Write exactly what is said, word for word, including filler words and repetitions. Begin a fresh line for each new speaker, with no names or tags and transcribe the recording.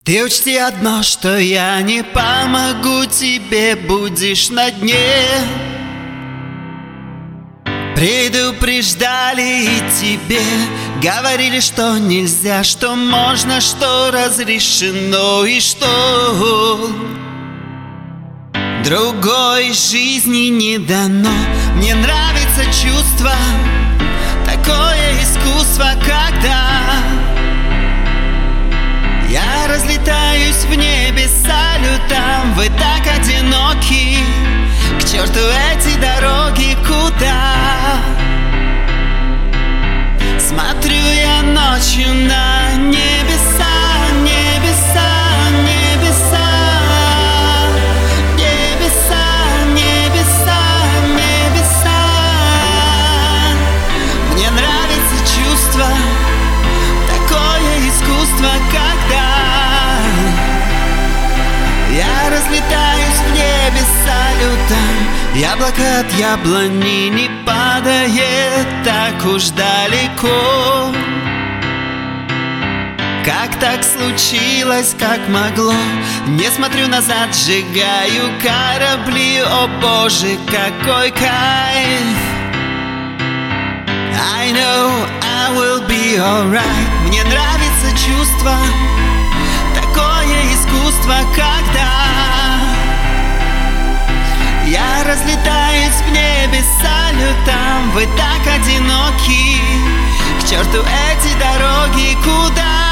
Ты учти одно, что я не помогу тебе, будешь на дне. Предупреждали и тебе говорили, что нельзя, что можно, что разрешено и что другой жизни не дано. Мне нравится чувство, такое искусство, когда я разлетаюсь в небе салютом. Вы так одиноки, к черту эти дороги, куда? Смотрю я ночью на небеса, небеса, небеса, небеса, небеса, небеса. Мне нравится чувство, такое искусство, когда я разлетаюсь в небе салютом. Яблоко от яблони не падает так уж далеко. Как так случилось, как могло? Не смотрю назад, сжигаю корабли. О боже, какой кайф! I know I will be alright. Мне нравится чувство, такое искусство, когда я разлетаюсь в небе салютом. Вы так одиноки, к черту эти дороги, куда?